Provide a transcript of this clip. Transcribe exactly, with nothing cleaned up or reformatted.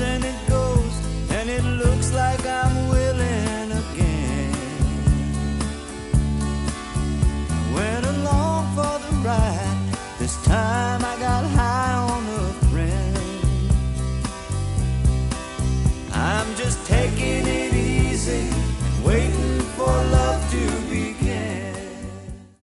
and it goes, and it looks like I'm willing again. Went along for the ride, this time